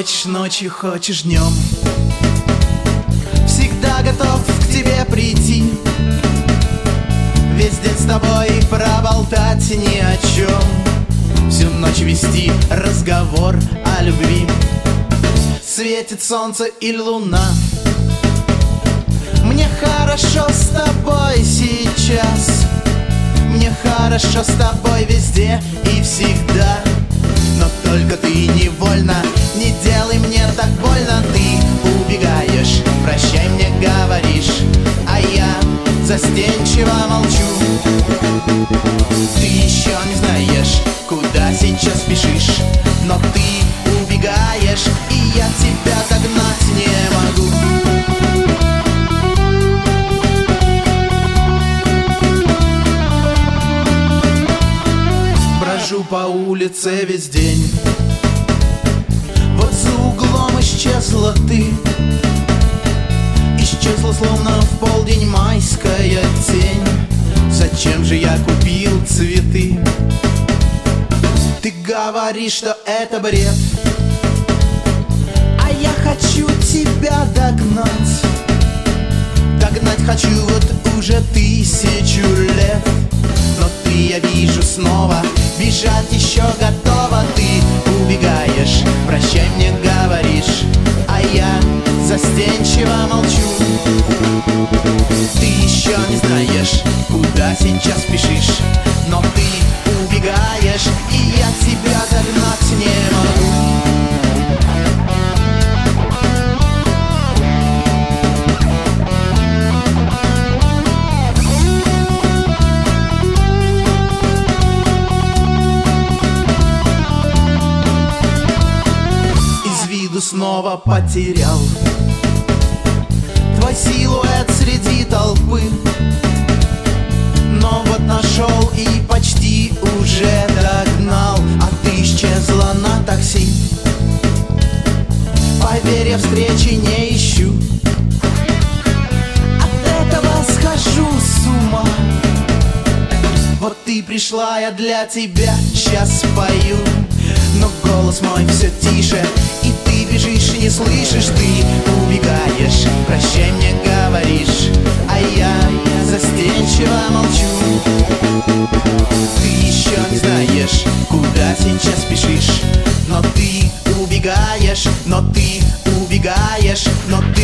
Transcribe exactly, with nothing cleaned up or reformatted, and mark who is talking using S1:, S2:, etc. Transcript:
S1: Хочешь ночью, хочешь днем, всегда готов к тебе прийти, весь день с тобой проболтать ни о чем, всю ночь вести разговор о любви. Светит солнце и луна, мне хорошо с тобой сейчас, мне хорошо с тобой везде и всегда. Но только ты невольно, не делай мне так больно. Ты убегаешь, прощай мне говоришь, а я застенчиво молчу. Ты еще не знаешь, куда сейчас спешишь, но ты убегаешь, и я тебя догнать не могу. Брожу по улице весь день, вот за углом исчезла ты, исчезла словно в полдень майская тень. Зачем же я купил цветы? Ты говоришь, что это бред, а я хочу тебя догнать. Догнать хочу вот уже тысячу лет. Но ты, я вижу, снова бежать еще готова. Ты убегаешь, прощай мне говоришь, а я застенчиво молчу. Ты еще не знаешь, куда сейчас спешишь, но ты убегаешь, и я тебя догнать не могу. Снова потерял твой силуэт среди толпы, но вот нашел и почти уже догнал, а ты исчезла на такси. Поверь, я встречи не ищу, от этого схожу с ума. Вот ты пришла, я для тебя сейчас пою, но голос мой все тише, и ты бежишь и не слышишь. Ты убегаешь, прощай мне говоришь, а я застенчиво молчу. Ты еще не знаешь, куда сейчас спешишь, но ты убегаешь, но ты убегаешь, но ты